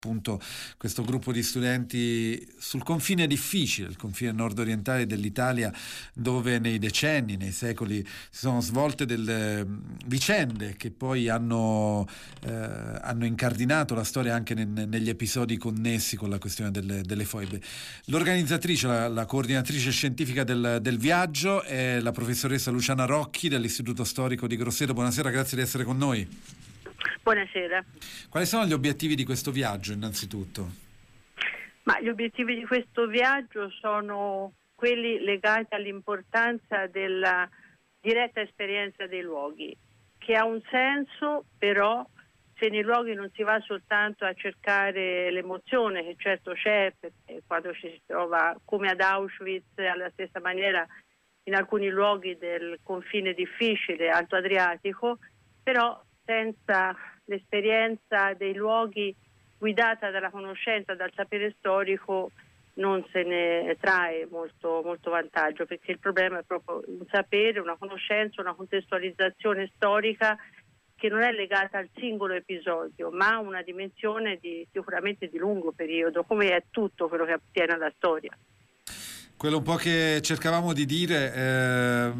appunto questo gruppo di studenti sul confine difficile, il confine nord-orientale dell'Italia, dove nei decenni, nei secoli si sono svolte delle vicende che poi hanno incardinato la storia anche negli episodi connessi con la questione delle foibe. L'organizzatrice, la coordinatrice scientifica del viaggio è la professoressa Luciana Rocchi dell'Istituto Storico di Grosseto. Buonasera, grazie di essere con noi. Buonasera. Quali sono gli obiettivi di questo viaggio, innanzitutto? Ma gli obiettivi di questo viaggio sono quelli legati all'importanza della diretta esperienza dei luoghi, che ha un senso, però se nei luoghi non si va soltanto a cercare l'emozione, che certo c'è, perché quando ci si trova come ad Auschwitz, alla stessa maniera in alcuni luoghi del confine difficile, Alto Adriatico, però senza l'esperienza dei luoghi guidata dalla conoscenza, dal sapere storico, non se ne trae molto, molto vantaggio, perché il problema è proprio un sapere, una conoscenza, una contestualizzazione storica che non è legata al singolo episodio, ma a una dimensione sicuramente di lungo periodo, come è tutto quello che attiene alla storia. Quello un po' che cercavamo di dire,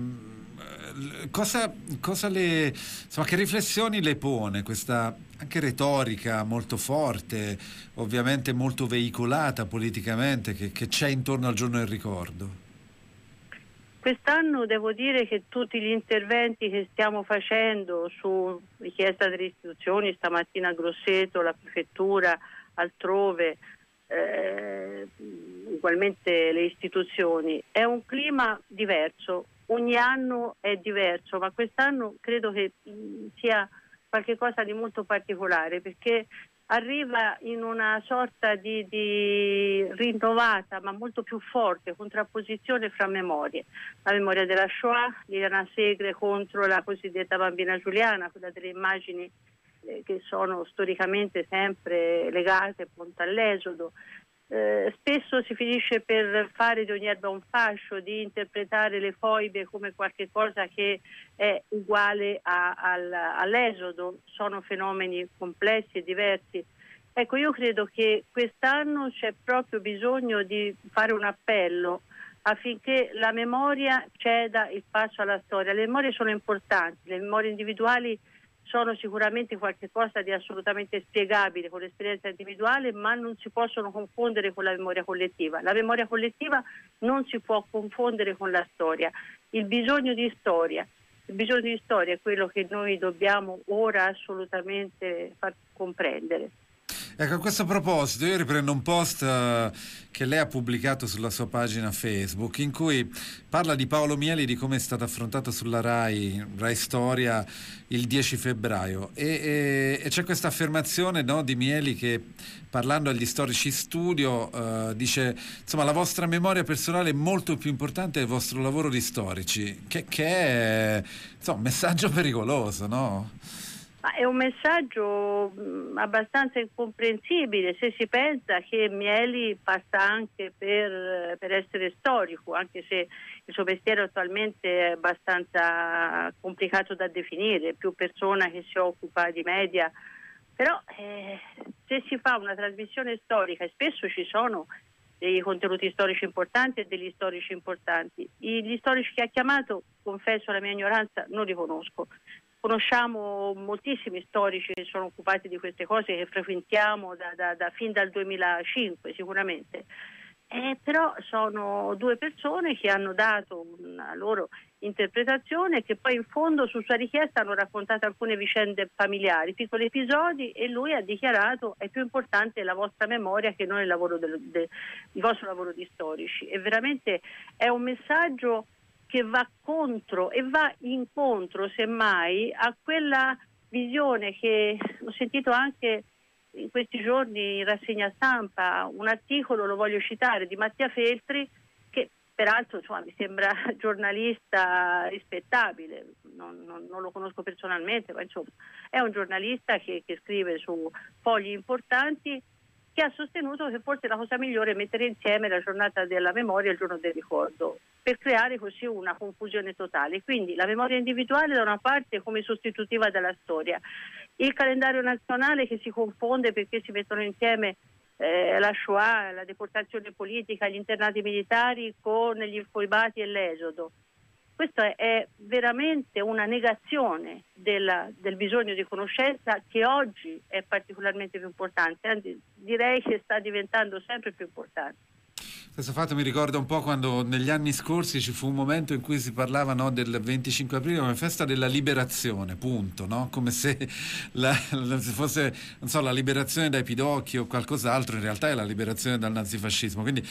cosa le, insomma, che riflessioni le pone questa anche retorica molto forte, ovviamente molto veicolata politicamente, che c'è intorno al giorno del ricordo? Quest'anno devo dire che tutti gli interventi che stiamo facendo su richiesta delle istituzioni, stamattina a Grosseto, la prefettura, altrove, ugualmente le istituzioni, è un clima diverso, ogni anno è diverso, ma quest'anno credo che sia qualcosa di molto particolare, perché arriva in una sorta di rinnovata ma molto più forte contrapposizione fra memorie. La memoria della Shoah, Liliana Segre contro la cosiddetta bambina Giuliana, quella delle immagini che sono storicamente sempre legate appunto all'esodo. Spesso si finisce per fare di ogni erba un fascio, di interpretare le foibe come qualche cosa che è uguale all'esodo. Sono fenomeni complessi e diversi. Ecco, io credo che quest'anno c'è proprio bisogno di fare un appello affinché la memoria ceda il passo alla storia. Le memorie sono importanti, le memorie individuali sono sicuramente qualcosa di assolutamente spiegabile con l'esperienza individuale, ma non si possono confondere con la memoria collettiva. La memoria collettiva non si può confondere con la storia. Il bisogno di storia è quello che noi dobbiamo ora assolutamente far comprendere. Ecco, a questo proposito io riprendo un post che lei ha pubblicato sulla sua pagina Facebook, in cui parla di Paolo Mieli, di come è stato affrontato sulla Rai Storia il 10 febbraio e c'è questa affermazione, no, di Mieli che, parlando agli storici studio, dice, insomma, la vostra memoria personale è molto più importante del vostro lavoro di storici, che è, insomma, un messaggio pericoloso, no? Ma è un messaggio abbastanza incomprensibile se si pensa che Mieli passa anche per essere storico, anche se il suo mestiere attualmente è abbastanza complicato da definire, è più persona che si occupa di media, però se si fa una trasmissione storica, e spesso ci sono dei contenuti storici importanti e degli storici importanti, gli storici che ha chiamato, confesso la mia ignoranza, non li conosco. Conosciamo moltissimi storici che sono occupati di queste cose, che frequentiamo fin dal 2005 sicuramente, però sono due persone che hanno dato una loro interpretazione e che poi in fondo su sua richiesta hanno raccontato alcune vicende familiari, piccoli episodi, e lui ha dichiarato: è più importante la vostra memoria che non il lavoro il vostro lavoro di storici. E veramente è un messaggio che va contro e va incontro semmai a quella visione che ho sentito anche in questi giorni in rassegna stampa, un articolo, lo voglio citare, di Mattia Feltri, che peraltro mi sembra giornalista rispettabile, non lo conosco personalmente, ma insomma è un giornalista che scrive su fogli importanti, che ha sostenuto che forse la cosa migliore è mettere insieme la giornata della memoria e il giorno del ricordo, per creare così una confusione totale. Quindi la memoria individuale da una parte come sostitutiva della storia il calendario nazionale che si confonde perché si mettono insieme la Shoah, la deportazione politica, gli internati militari con gli infoibati e l'esodo. Questo è veramente una negazione del bisogno di conoscenza, che oggi è particolarmente più importante, anzi direi che sta diventando sempre più importante. Questo fatto mi ricorda un po' quando negli anni scorsi ci fu un momento in cui si parlava, no, del 25 aprile come festa della liberazione, punto, no? Come se se fosse, non so, la liberazione dai pidocchi o qualcos'altro, in realtà è la liberazione dal nazifascismo. Quindi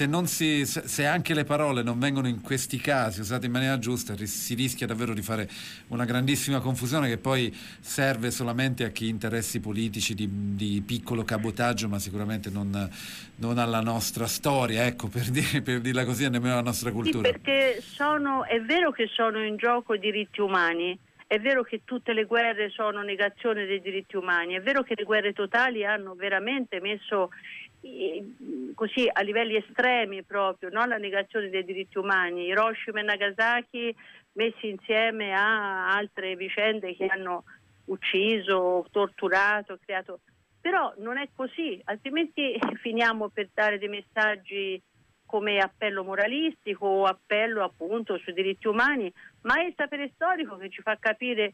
se anche le parole non vengono in questi casi usate in maniera giusta, si rischia davvero di fare una grandissima confusione che poi serve solamente a chi interessi politici di piccolo cabotaggio, ma sicuramente non alla nostra storia, ecco, per dirla così, e nemmeno alla nostra cultura. Sì, perché è vero che sono in gioco i diritti umani, è vero che tutte le guerre sono negazione dei diritti umani, è vero che le guerre totali hanno veramente messo così a livelli estremi proprio, no? La negazione dei diritti umani, Hiroshima e Nagasaki messi insieme a altre vicende che hanno ucciso, torturato, creato. Però non è così, altrimenti finiamo per dare dei messaggi come appello moralistico o appello appunto sui diritti umani, ma è il sapere storico che ci fa capire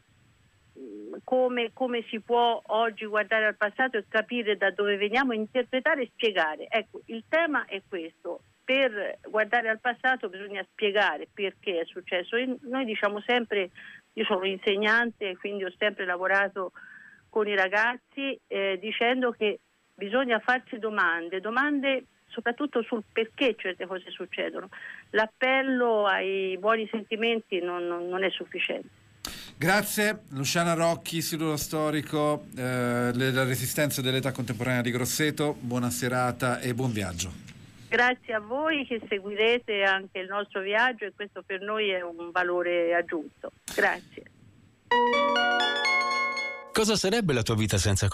come si può oggi guardare al passato e capire da dove veniamo, interpretare e spiegare. Ecco, il tema è questo: per guardare al passato bisogna spiegare perché è successo. Noi diciamo sempre, io sono insegnante, quindi ho sempre lavorato con i ragazzi dicendo che bisogna farsi domande soprattutto sul perché certe cose succedono. L'appello ai buoni sentimenti non è sufficiente. Grazie Luciana Rocchi, siluro storico, la resistenza dell'età contemporanea di Grosseto. Buona serata e buon viaggio. Grazie a voi che seguirete anche il nostro viaggio, e questo per noi è un valore aggiunto. Grazie. Cosa sarebbe la tua vita senza